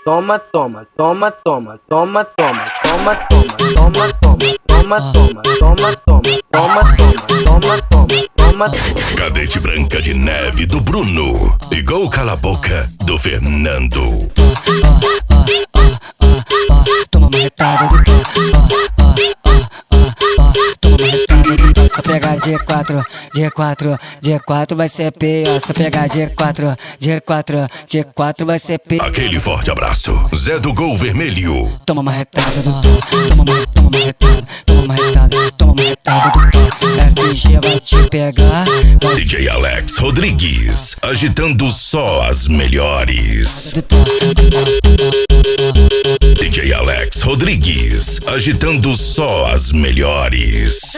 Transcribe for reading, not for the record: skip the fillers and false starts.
toma, toma, toma, toma, toma, toma, toma, toma, toma, toma, toma, toma, toma, toma, toma, toma, toma, toma. Cadete Branca de Neve do Bruno e Gol Cala a Boca do Fernando. Toma marretada do toma marretada do só pegar G4, G4, G4 vai ser pior. Só pegar G4, G4, G4 vai ser pior. Aquele forte abraço, Zé do Gol Vermelho. Toma marretada do toma marretada, toma marretada, toma marretada do FG vai te pegar. DJ Alex Rodrigues, agitando só as melhores. DJ Alex Rodrigues, agitando só as melhores.